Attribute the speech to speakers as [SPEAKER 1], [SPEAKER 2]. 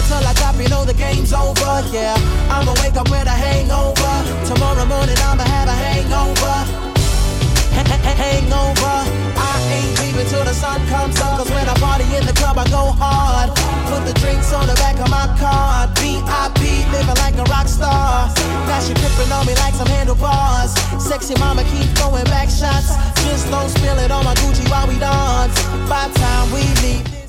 [SPEAKER 1] until I drop, you know the game's over, yeah. I'ma wake up with a hangover. Tomorrow morning I'ma have a hangover. Hangover. I ain't leaving till the sun comes up. Cause when I party in the club I go hard. Put the drinks on the back of my card. VIP, living like a rock star. Now she gripping on me like some handlebars. Sexy mama keep throwing back shots. Just don't spill it on my Gucci while we dance. By the time we leave